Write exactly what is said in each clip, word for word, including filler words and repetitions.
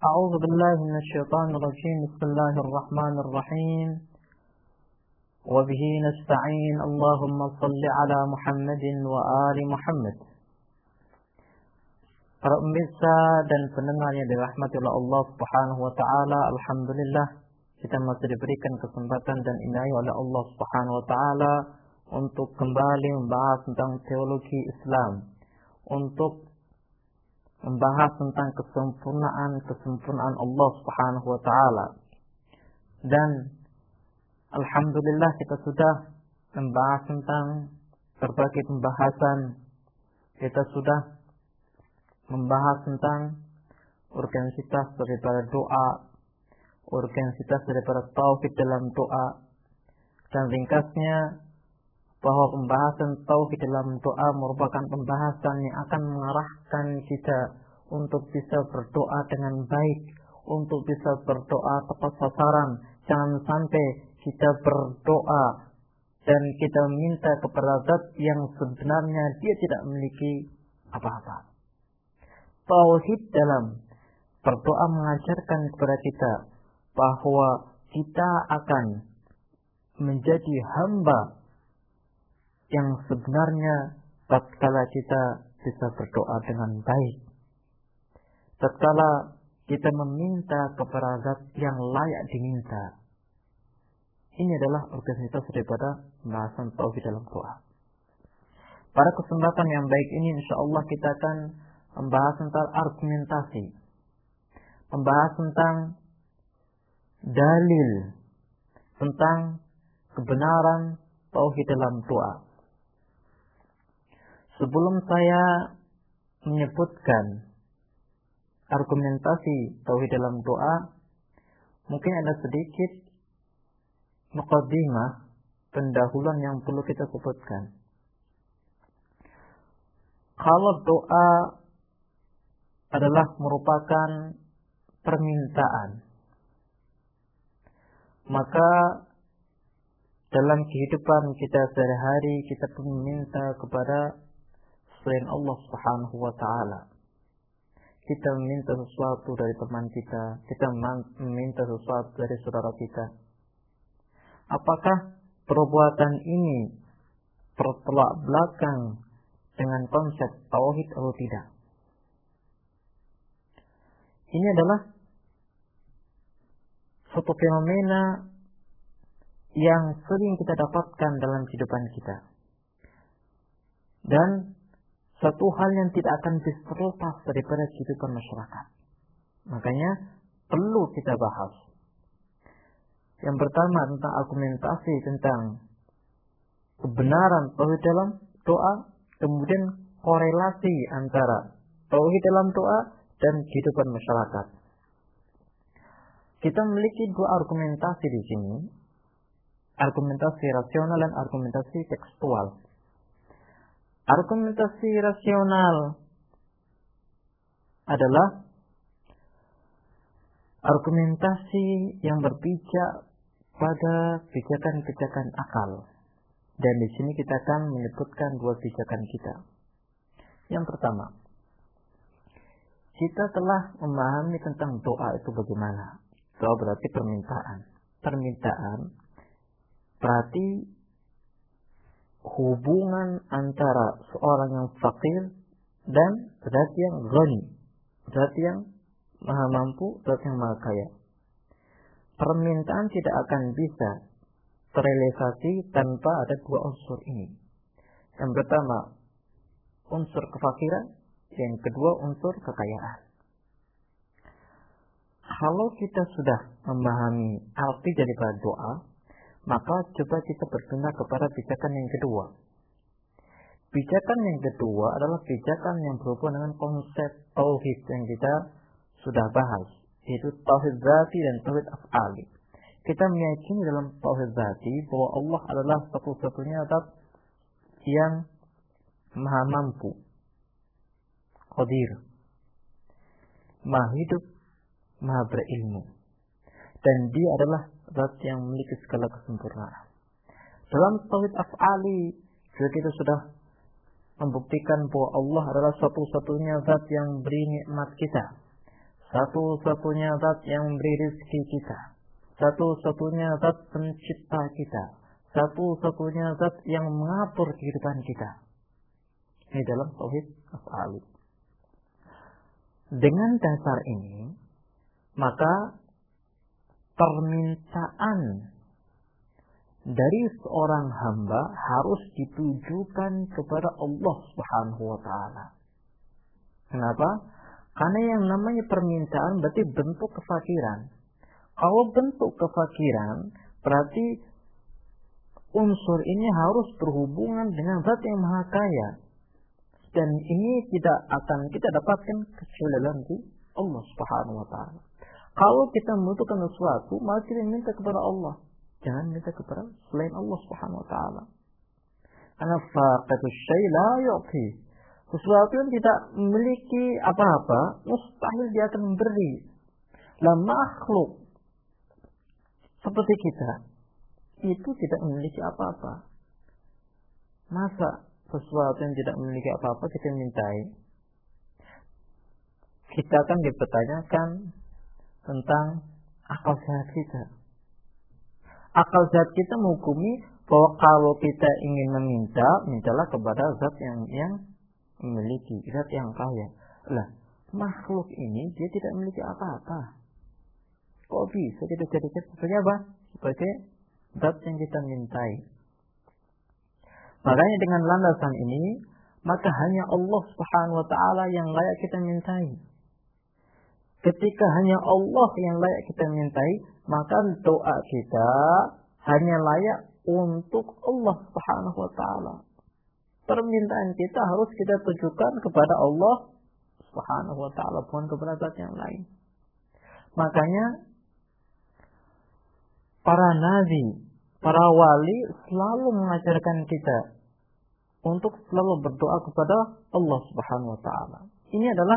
أعوذ بالله من الشيطان الرجيم. بسم الله الرحمن الرحيم. وبه نستعين. اللهم صل على محمد وآل Muhammad. Para pemirsa dan pendengar yang dirahmati oleh Allah Subhanahu wa taala, alhamdulillah kita masih diberikan kesempatan dan inayah oleh Allah Subhanahu wa taala untuk kembali membahas tentang teologi Islam, untuk membahas tentang kesempurnaan-kesempurnaan Allah Subhanahu wa taala. Dan alhamdulillah kita sudah membahas tentang berbagai pembahasan. Kita sudah membahas tentang urgensitas daripada doa, urgensitas daripada tauhid dalam doa, dan ringkasnya bahwa pembahasan tauhid dalam doa merupakan pembahasan yang akan mengarahkan kita untuk bisa berdoa dengan baik, untuk bisa berdoa tepat sasaran. Jangan sampai kita berdoa dan kita minta kepada zat yang sebenarnya dia tidak memiliki apa-apa. Tauhid dalam berdoa mengajarkan kepada kita bahwa kita akan menjadi hamba yang sebenarnya tatkala kita bisa berdoa dengan baik, tatkala kita meminta kepada zat yang layak diminta. Ini adalah urgensitas daripada pembahasan tauhid dalam doa. Pada kesempatan yang baik ini insyaallah kita akan membahas tentang argumentasi, membahas tentang dalil, tentang kebenaran tauhid dalam doa. Sebelum saya menyebutkan argumentasi tauhid dalam doa, mungkin ada sedikit muqaddimah, pendahuluan yang perlu kita sebutkan. Kalau doa adalah merupakan permintaan, maka dalam kehidupan kita sehari-hari kita pun meminta kepada selain Allah Subhanahu wa taala. Kita meminta sesuatu dari teman kita, kita meminta sesuatu dari saudara kita. Apakah perbuatan ini bertolak belakang dengan konsep tauhid atau tidak? Ini adalah suatu fenomena yang sering kita dapatkan dalam kehidupan kita, dan satu hal yang tidak akan bisa terlepas daripada kehidupan masyarakat. Makanya perlu kita bahas. Yang pertama tentang argumentasi tentang kebenaran tauhid dalam doa, kemudian korelasi antara tauhid dalam doa dan kehidupan masyarakat. Kita memiliki dua argumentasi di sini, argumentasi rasional dan argumentasi tekstual. Argumentasi rasional adalah argumentasi yang berpijak pada pijakan-pijakan akal. Dan di sini kita akan menyebutkan dua pijakan kita. Yang pertama, kita telah memahami tentang doa itu bagaimana. Doa berarti permintaan. Permintaan berarti hubungan antara seorang yang fakir dan zat yang ghani, zat yang maha mampu, zat yang maha kaya. Permintaan tidak akan bisa terrealisasi tanpa ada dua unsur ini. Yang pertama, unsur kefakiran, yang kedua unsur kekayaan. Kalau kita sudah memahami arti daripada doa, maka coba kita berpindah kepada pijakan yang kedua. Pijakan yang kedua adalah pijakan yang berhubungan dengan konsep tauhid yang kita sudah bahas, yaitu tauhid zati dan tauhid af'ali. Kita meyakini dalam tauhid zati bahwa Allah adalah satu-satunya zat yang maha mampu, qadir, maha hidup, maha berilmu, dan dia adalah zat yang memiliki segala kesempurnaan. Dalam tauhid af'ali juga kita sudah membuktikan bahwa Allah adalah satu-satunya zat yang beri nikmat kita, satu-satunya zat yang memberi rezeki kita, satu-satunya zat pencipta kita, satu-satunya zat yang mengatur kehidupan kita. Ini dalam tauhid af'al. Dengan dasar ini, maka permintaan dari seorang hamba harus ditujukan kepada Allah Subhanahu wa taala. Kenapa? Karena yang namanya permintaan berarti bentuk kefakiran. Kalau bentuk kefakiran, berarti unsur ini harus berhubungan dengan zat yang maha kaya. Dan ini tidak akan kita dapatkan kecuali dalam Allah Subhanahu wa taala. Kalau kita membutuhkan sesuatu, maka kita minta kepada Allah. Jangan minta kepada selain Allah Subhanahu wa taala. Karena faqidu syai' la yu'ti. Sesuatu yang tidak memiliki apa-apa, mustahil dia akan memberi. Lah makhluk seperti kita itu tidak memiliki apa-apa. Masa sesuatu yang tidak memiliki apa-apa kita mintai? Kita akan dipertanyakan tentang akal sehat kita. Akal sehat kita menghukumi bahwa kalau kita ingin meminta, mintalah kepada zat yang yang memiliki, zat yang kaya. Lah, makhluk ini dia tidak memiliki apa-apa. Kok bisa kita jadikan sebagai apa? Sebagai zat yang kita mintai. Makanya dengan landasan ini, maka hanya Allah Subhanahu wa taala yang layak kita mintai. Ketika hanya Allah yang layak kita mintai, maka doa kita hanya layak untuk Allah Subhanahu wa taala. Permintaan kita harus kita tujukan kepada Allah Subhanahu wa taala, bukan kepada zat yang lain. Makanya para nabi, para wali selalu mengajarkan kita untuk selalu berdoa kepada Allah Subhanahu wa taala. Ini adalah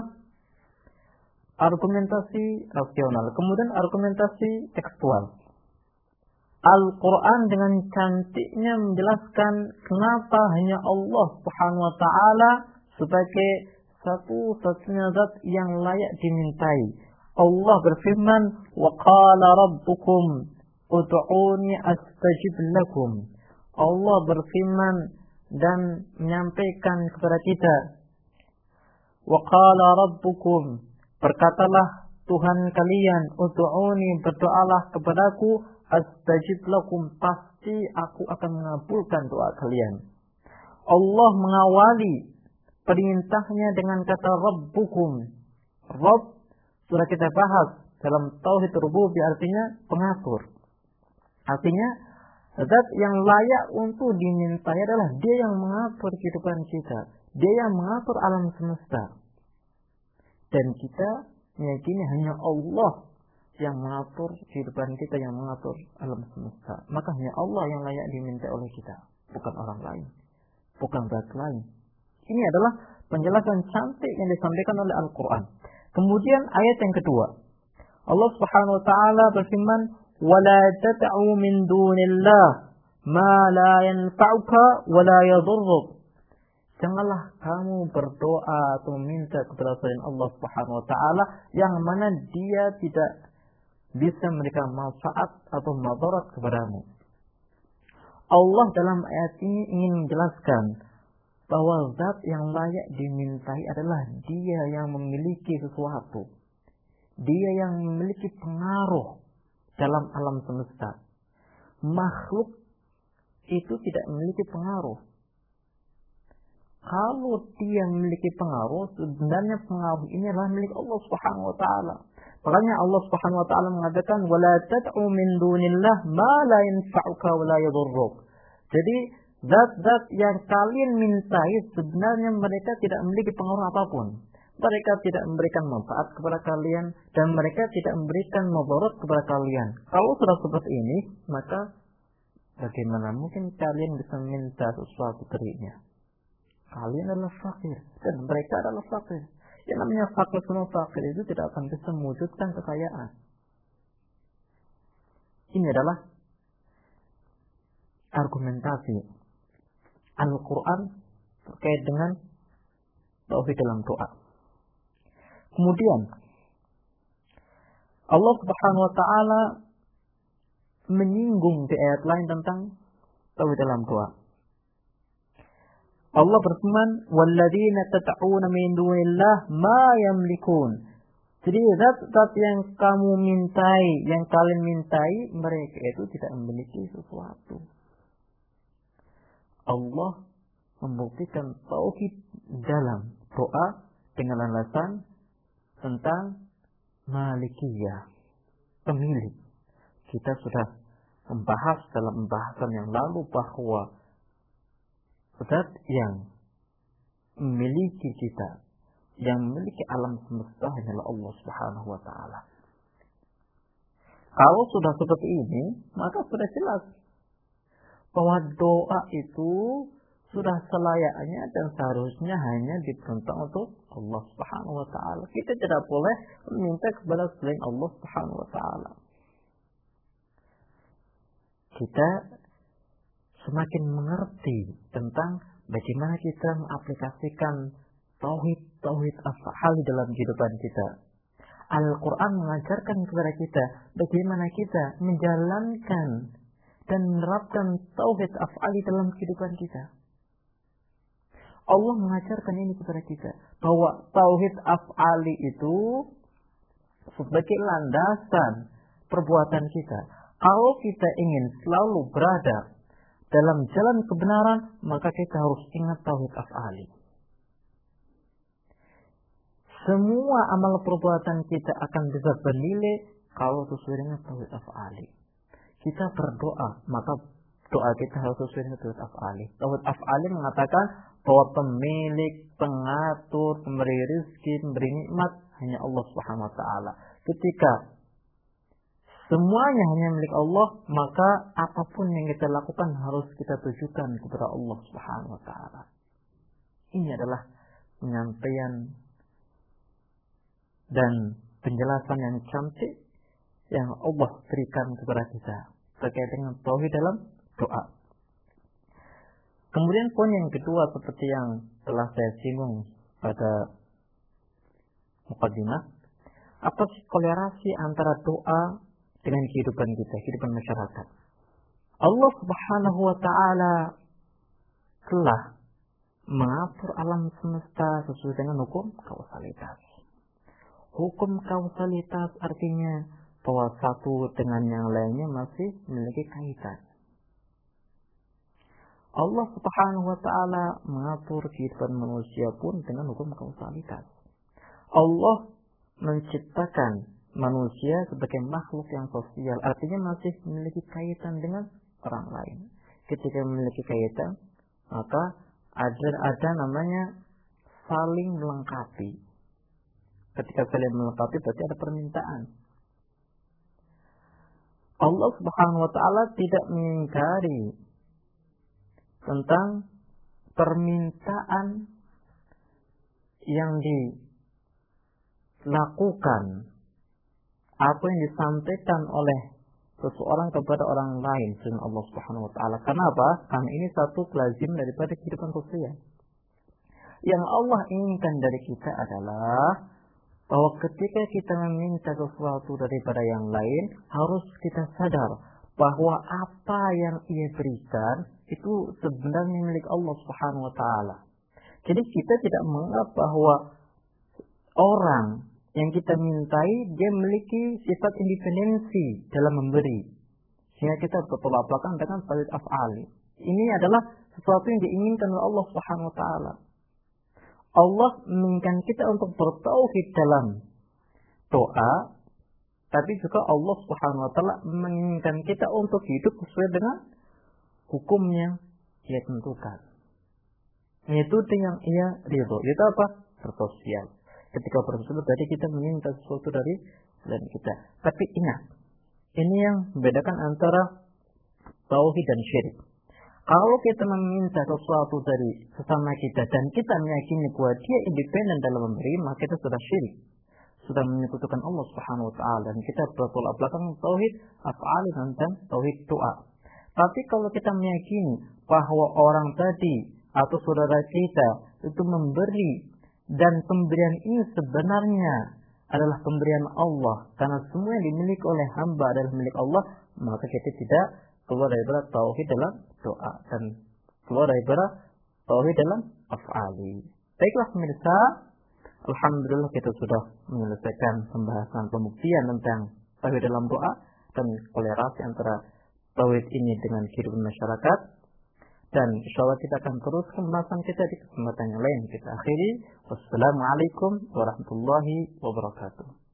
argumentasi rasional. Kemudian argumentasi tekstual. Al-Quran dengan cantiknya menjelaskan kenapa hanya Allah Subhanahu wa taala sebagai satu-satunya zat yang layak dimintai. Allah berfirman, "Wa qala rabbukum ud'uni astajib lakum." Allah berfirman dan menyampaikan kepada kita, "Wa qala rabbukum," berkatalah Tuhan kalian, "Ud'uni," berdoalah kepadaku, "astajib lakum," pasti aku akan mengabulkan doa kalian. Allah mengawali perintahnya dengan kata Rabbukum. Rabb sudah kita bahas dalam tauhid rububiyah, artinya pengatur. Artinya zat yang layak untuk dimintai adalah dia yang mengatur kehidupan kita, dia yang mengatur alam semesta. Dan kita meyakini hanya Allah yang mengatur kehidupan kita, yang mengatur alam semesta. Maka hanya Allah yang layak diminta oleh kita, bukan orang lain, bukan zat lain. Ini adalah penjelasan cantik yang disampaikan oleh Al-Quran. Kemudian ayat yang kedua, Allah Subhanahu wa taala berfirman, "Wala tad'u min dunillah ma la yanfa'uka wa la yadhurruk." Janganlah kamu berdoa atau minta kepada selain Allah Subhanahu wa taala yang mana dia tidak bisa memberikan manfaat atau madarat kepadamu. Allah dalam ayat ini ingin menjelaskan bahwa zat yang layak dimintai adalah dia yang memiliki sesuatu. Dia yang memiliki pengaruh dalam alam semesta. Makhluk itu tidak memiliki pengaruh. Kalau dia memiliki pengaruh, sebenarnya pengaruh ini adalah milik Allah Subhanahu wa taala. Makanya Allah Subhanahu wa taala mengatakan, "Wala tad'u min dunillah ma la yanfa'uka wa la yadhurruk." Jadi zat-zat yang kalian mintai sebenarnya mereka tidak memiliki pengaruh apapun. Mereka tidak memberikan manfaat kepada kalian dan mereka tidak memberikan mudarat kepada kalian. Kalau sudah seperti ini, maka bagaimana mungkin kalian bisa minta sesuatu darinya? Kalian adalah fakir dan mereka adalah fakir. Yang namanya fakir sama fakir itu tidak akan bisa mewujudkan kekayaan. Ini adalah argumentasi Al-Quran terkait dengan tauhid dalam doa. Kemudian Allah Subhanahu wa taala menyinggung di ayat lain tentang tauhid dalam doa. Allah berfirman, "Walladzina tad'una min dunillah ma yamlikun." Jadi zat-zat yang kamu mintai, yang kalian mintai, mereka itu tidak memiliki sesuatu. Allah membuktikan tauhid dalam doa dengan alasan tentang malikiyah, pemilik. Kita sudah membahas dalam pembahasan yang lalu bahwa zat yang memiliki kita, yang memiliki alam semesta hanyalah Allah Subhanahu wa taala. Kalau sudah seperti ini, maka sudah jelas bahwa doa itu sudah selayaknya dan seharusnya hanya diperuntukkan untuk Allah Subhanahu wa taala. Kita tidak boleh meminta kepada selain Allah Subhanahu wa taala. Kita semakin mengerti tentang bagaimana kita mengaplikasikan tauhid-tauhid af'al dalam kehidupan kita. Al-Quran mengajarkan kepada kita bagaimana kita menjalankan dan menerapkan tauhid af'ali dalam kehidupan kita. Allah mengajarkan ini kepada kita bahwa tauhid af'ali itu sebagai landasan perbuatan kita. Kalau kita ingin selalu berada dalam jalan kebenaran, maka kita harus ingat tauhid af'ali. Semua amal perbuatan kita akan bisa bernilai kalau sesuai dengan tauhid af'ali. Kita berdoa, maka doa kita harus sesuai dengan tauhid af'ali. Tauhid af'ali mengatakan bahwa pemilik, pengatur, pemberi rezeki, pemberi nikmat hanya Allah Subhanahu wa taala. Ketika semuanya hanya milik Allah, maka apapun yang kita lakukan harus kita tujukan kepada Allah Subhanahu wa taala. Ini adalah penyampaian dan penjelasan yang cantik yang Allah berikan kepada kita terkait dengan tauhid dalam doa. Kemudian poin yang kedua seperti yang telah saya singgung pada muqaddimah, apa sih kolerasi antara doa dengan kehidupan kita, kehidupan masyarakat? Allah Subhanahu wa taala telah mengatur alam semesta sesuai dengan hukum kausalitas. Hukum kausalitas artinya bahwa satu dengan yang lainnya masih memiliki kaitan. Allah Subhanahu wa taala mengatur kehidupan manusia pun dengan hukum kausalitas. Allah menciptakan manusia sebagai makhluk yang sosial, artinya masih memiliki kaitan dengan orang lain. Ketika memiliki kaitan, maka ada ada namanya saling melengkapi. Ketika saling melengkapi berarti ada permintaan. Allah Subhanahu wa taala tidak mengingkari tentang permintaan yang dilakukan, apa yang disampaikan oleh seseorang kepada orang lain selain Allah Subhanahu wa taala. Kenapa? Karena ini satu lazim daripada kehidupan sosial. Yang Allah inginkan dari kita adalah bahwa ketika kita meminta sesuatu daripada yang lain, harus kita sadar bahwa apa yang ia berikan itu sebenarnya milik Allah Subhanahu wa taala. Jadi kita tidak menganggap bahwa orang yang kita mintai dia memiliki sifat independensi dalam memberi, sehingga kita bertolak belakang dengan tauhid af'ali. Ini adalah sesuatu yang diinginkan oleh Allah Subhanahu wa taala. Allah menginginkan kita untuk bertauhid dalam doa, tapi juga Allah Subhanahu wa taala menginginkan kita untuk hidup sesuai dengan hukum yang ia tentukan. Yaitu yang ia ridho. Itu apa? Bersosial. Ketika bersosial berarti kita meminta sesuatu dari selain kita. Tapi ingat, ini yang membedakan antara tauhid dan syirik. Kalau kita meminta sesuatu dari sesama kita dan kita meyakini bahwa dia independen dalam memberi, maka kita sudah syirik, sudah menyekutukan Allah Subhanahu wa taala, dan kita bertolak belakang tauhid af'ali dan tauhid doa. Tapi kalau kita meyakini bahwa orang tadi atau saudara kita itu memberi dan pemberian ini sebenarnya adalah pemberian Allah, karena semua yang dimiliki oleh hamba adalah milik Allah, maka kita tidak keluar daripada tauhid dalam doa dan keluar daripada tauhid dalam af'ali. Baiklah pemirsa, alhamdulillah kita sudah menyelesaikan pembahasan pembuktian tentang tauhid dalam doa dan kolerasi antara tauhid ini dengan kehidupan masyarakat. Dan insyaallah kita akan teruskan pembahasan kita di kesempatan yang lain. Kita akhiri. Wassalamualaikum warahmatullahi wabarakatuh.